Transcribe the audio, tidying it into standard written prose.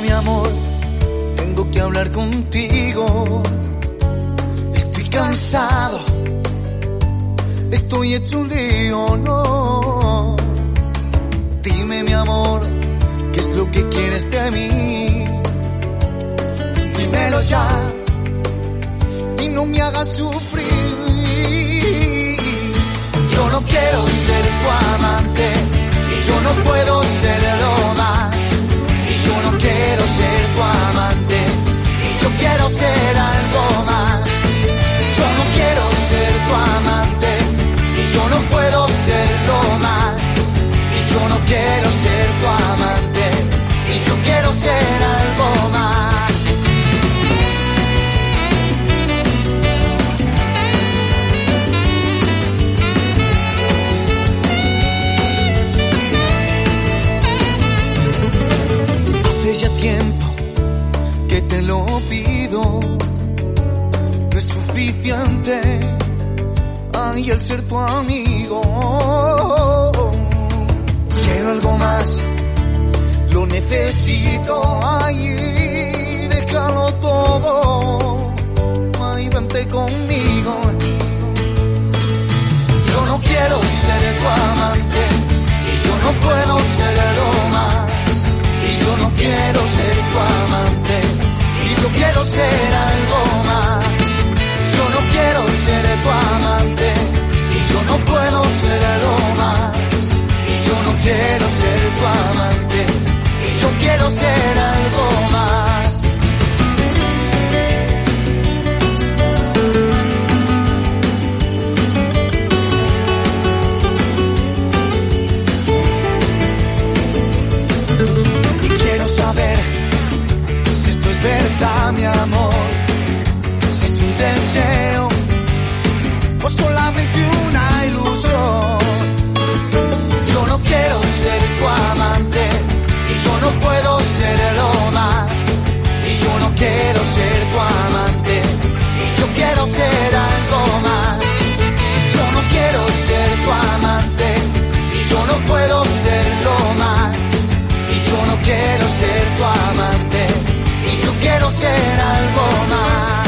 mi amor, tengo que hablar contigo. Estoy cansado, estoy hecho un lío, no. Dime mi amor, ¿qué es lo que quieres de mí? Dímelo ya y no me hagas sufrir. Yo no quiero ser tu amante y yo no puedo serlo más. Y yo no quiero ser tu amante y yo quiero ser algo más. Yo no quiero ser tu amante y yo no puedo serlo más. Y yo no quiero ser tu amante y yo quiero ser algo más. Hace ya tiempo que te lo pido, no es suficiente, ay, el ser tu amigo. Quiero algo más, lo necesito, ay, déjalo todo, ay, vente conmigo. Yo no quiero ser tu amante y yo no puedo serlo más. Y yo no quiero ser tu amante y yo quiero ser algo más. Yo no quiero ser tu amante y yo no puedo serlo más. Y yo no quiero ser tu amante y yo quiero ser algo más. Y quiero saber si esto es verdad, mi amor, si es un deseo o solamente una ilusión. Yo no quiero ser tu amante y yo no puedo serlo más. Y yo no quiero ser tu amante y yo quiero ser algo más. Yo no quiero ser tu amante y yo no puedo serlo más. Y yo no quiero ser tu amante y yo quiero ser algo más.